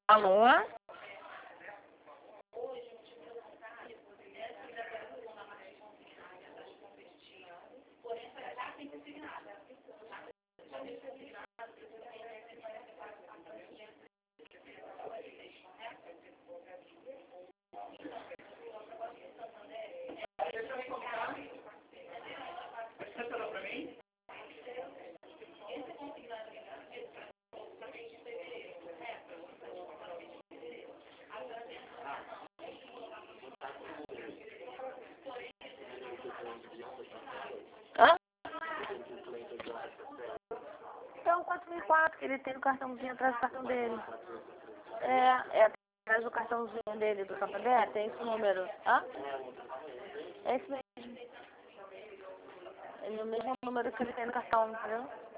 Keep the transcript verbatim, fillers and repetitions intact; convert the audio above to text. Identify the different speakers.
Speaker 1: Alô? Hã? Então, quatro mil e quatro, que ele tem no cartãozinho atrás do cartão dele. É, é atrás do cartãozinho dele do Santander, tem esse número. Hã? É esse mesmo. É o mesmo número que ele tem no cartão, entendeu?